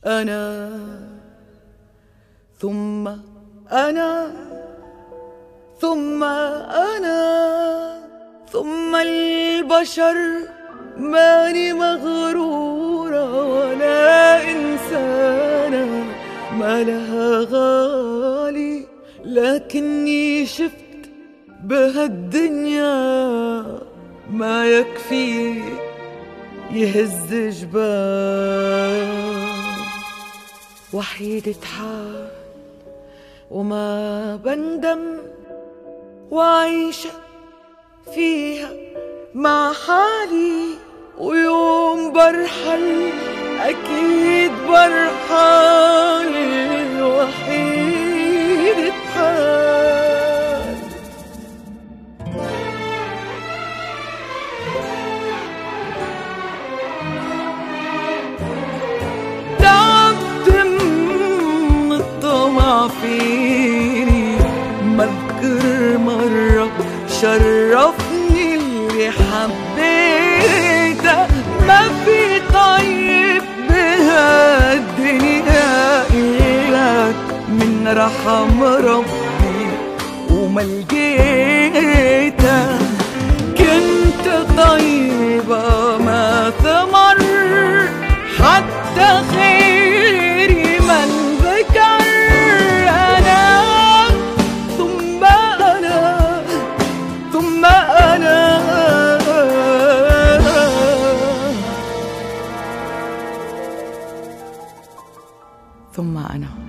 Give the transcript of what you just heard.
أنا ثم أنا ثم أنا ثم البشر. ماني مغرورة ولا إنسانة ما لها غالي، لكني شفت بهالدنيا ما يكفي يهز جبال. وحيدة حال وما بندم، وعايشة فيها مع حالي، ويوم برحل أكيد برحل وحيدة حال. تعبت من الطمع فيني، ما أذكر مرة شرفني اللي حبيته. ما في طيب بهالدنيا إلك من رحم ربي وما لقيته. كنت طيبة ما ثمر حتى خيري من ذكر. أنا ثم أنا ثم أنا ثم أنا.